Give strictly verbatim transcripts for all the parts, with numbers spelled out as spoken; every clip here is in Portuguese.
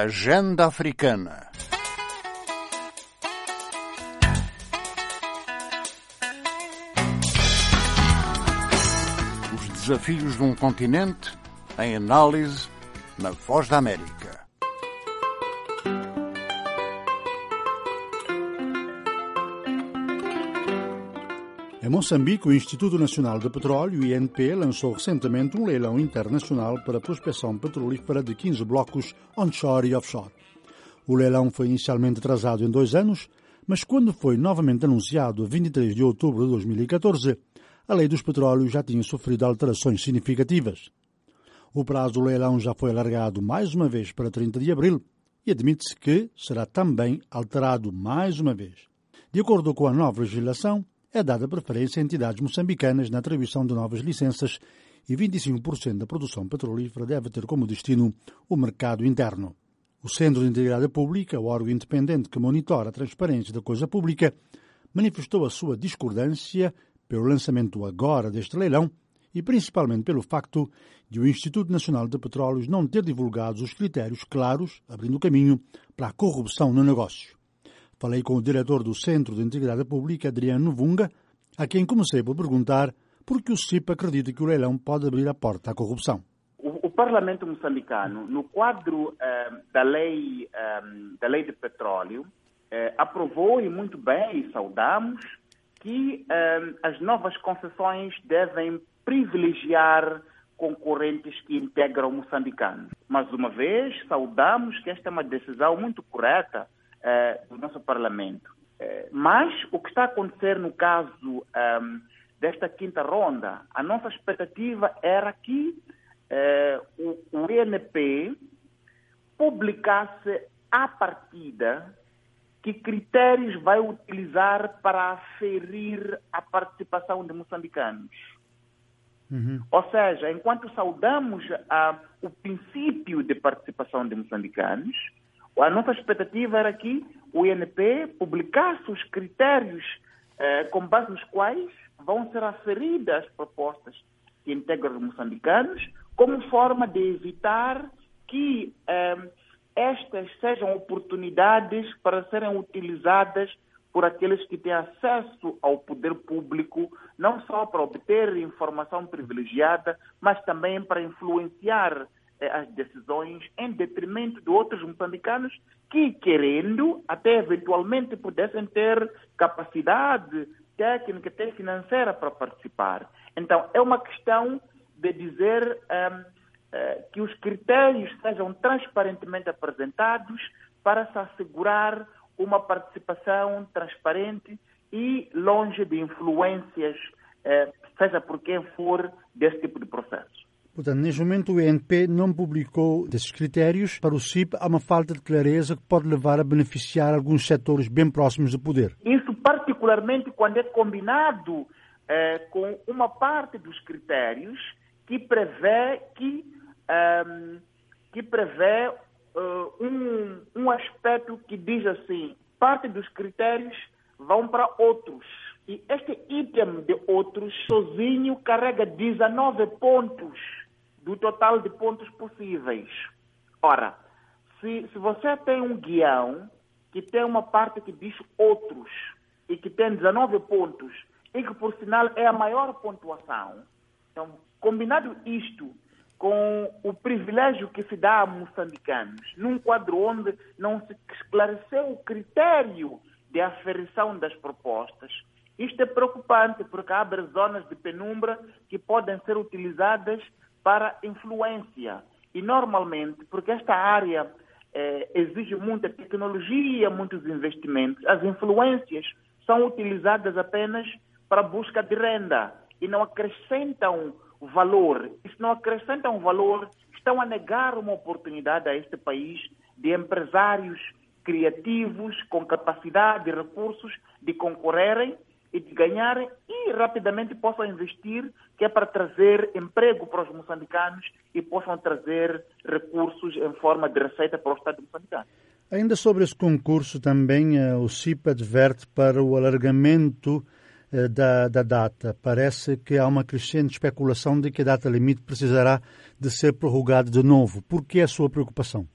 Agenda Africana. Os desafios de um continente em análise na Voz da América. Em Moçambique, o Instituto Nacional de Petróleo, I N P, lançou recentemente um leilão internacional para a prospecção petrolífera de quinze blocos onshore e offshore. O leilão foi inicialmente atrasado em dois anos, mas quando foi novamente anunciado a vinte e três de outubro de dois mil e catorze, a lei dos petróleos já tinha sofrido alterações significativas. O prazo do leilão já foi alargado mais uma vez para trinta de abril e admite-se que será também alterado mais uma vez. De acordo com a nova legislação, é dada preferência a entidades moçambicanas na atribuição de novas licenças e vinte e cinco por cento da produção petrolífera deve ter como destino o mercado interno. O Centro de Integridade Pública, o órgão independente que monitora a transparência da coisa pública, manifestou a sua discordância pelo lançamento agora deste leilão e principalmente pelo facto de o Instituto Nacional de Petróleos não ter divulgado os critérios claros, abrindo caminho para a corrupção no negócio. Falei com o diretor do Centro de Integridade Pública, Adriano Vunga, a quem comecei por perguntar por que o C I P acredita que o leilão pode abrir a porta à corrupção. O, o Parlamento moçambicano, no quadro eh, da, lei, eh, da lei de petróleo, eh, aprovou, e muito bem, e saudamos, que eh, as novas concessões devem privilegiar concorrentes que integram moçambicanos. Mais uma vez, saudamos que esta é uma decisão muito correta do nosso Parlamento. Mas o que está a acontecer no caso um, desta quinta ronda, a nossa expectativa era que uh, o, o I N P publicasse à partida que critérios vai utilizar para aferir a participação de moçambicanos. Uhum. Ou seja, enquanto saudamos uh, o princípio de participação de moçambicanos, a nossa expectativa era que o I N P publicasse os critérios eh, com base nos quais vão ser aferidas as propostas que integram os moçambicanos, como forma de evitar que eh, estas sejam oportunidades para serem utilizadas por aqueles que têm acesso ao poder público, não só para obter informação privilegiada, mas também para influenciar as decisões em detrimento de outros moçambicanos que, querendo, até eventualmente pudessem ter capacidade técnica e financeira para participar. Então, é uma questão de dizer um, uh, que os critérios sejam transparentemente apresentados para se assegurar uma participação transparente e longe de influências, uh, seja por quem for, desse tipo de processo. Portanto, neste momento o I N P não publicou desses critérios. Para o C I P há uma falta de clareza que pode levar a beneficiar alguns setores bem próximos do poder. Isso particularmente quando é combinado eh, com uma parte dos critérios que prevê que, um, que prevê uh, um, um aspecto que diz assim, parte dos critérios vão para outros. E este item de outros sozinho carrega dezenove pontos do total de pontos possíveis. Ora, se, se você tem um guião que tem uma parte que diz outros e que tem dezenove pontos e que, por sinal, é a maior pontuação, então, combinado isto com o privilégio que se dá a moçambicanos, num quadro onde não se esclareceu o critério de aferição das propostas, isto é preocupante porque abre zonas de penumbra que podem ser utilizadas para influência. E normalmente, porque esta área eh, exige muita tecnologia, muitos investimentos, as influências são utilizadas apenas para busca de renda e não acrescentam valor. E se não acrescentam valor, estão a negar uma oportunidade a este país de empresários criativos, com capacidade e recursos de concorrerem e de ganharem e rapidamente possam investir, que é para trazer emprego para os moçambicanos e possam trazer recursos em forma de receita para o Estado moçambicano. Ainda sobre esse concurso também, o C I P adverte para o alargamento da, da data. Parece que há uma crescente especulação de que a data limite precisará de ser prorrogada de novo. Por que a sua preocupação?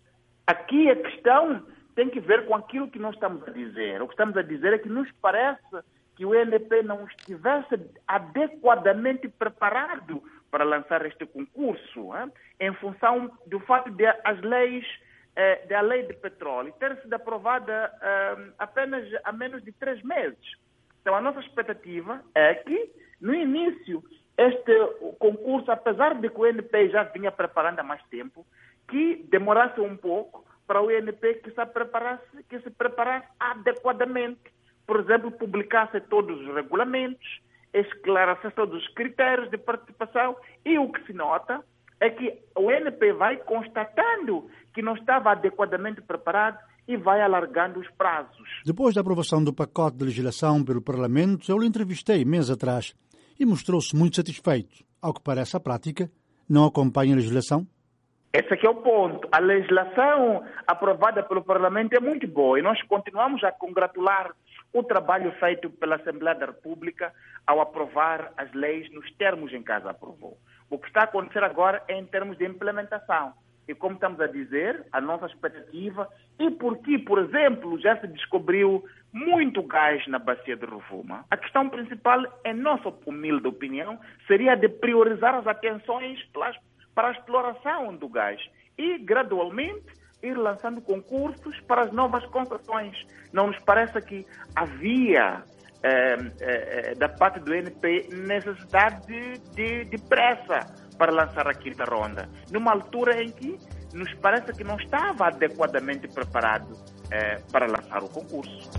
Aqui a questão tem que ver com aquilo que nós estamos a dizer. O que estamos a dizer é que nos parece que o I N P não estivesse adequadamente preparado para lançar este concurso, hein? Em função do fato de as leis, eh, da lei de petróleo ter sido aprovada eh, apenas há menos de três meses. Então a nossa expectativa é que, no início, este concurso, apesar de que o I N P já vinha preparando há mais tempo, que demorasse um pouco para o I N P que se preparasse, que se preparasse adequadamente. Por exemplo, publicasse todos os regulamentos, esclarecesse todos os critérios de participação, e o que se nota é que o I N P vai constatando que não estava adequadamente preparado e vai alargando os prazos. Depois da aprovação do pacote de legislação pelo Parlamento, eu lhe entrevistei meses atrás e mostrou-se muito satisfeito. Ao que parece, a prática não acompanha a legislação? Esse aqui é o ponto. A legislação aprovada pelo Parlamento é muito boa e nós continuamos a congratular o trabalho feito pela Assembleia da República ao aprovar as leis nos termos em que as aprovou. O que está a acontecer agora é em termos de implementação. E como estamos a dizer, a nossa expectativa, e porque, por exemplo, já se descobriu muito gás na bacia de Rovuma, a questão principal, em nossa humilde opinião, seria de priorizar as atenções para a exploração do gás e, gradualmente, ir lançando concursos para as novas concessões. Não nos parece que havia, eh, eh, da parte do I N P, necessidade de, de, de pressa para lançar a quinta ronda, numa altura em que nos parece que não estava adequadamente preparado eh, para lançar o concurso.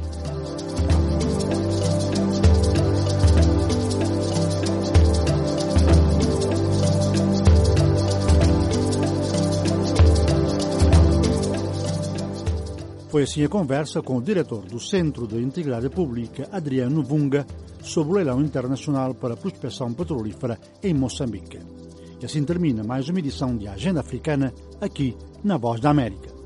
Foi assim a conversa com o diretor do Centro de Integridade Pública, Adriano Vunga, sobre o leilão internacional para a prospecção petrolífera em Moçambique. E assim termina mais uma edição de Agenda Africana aqui na Voz da América.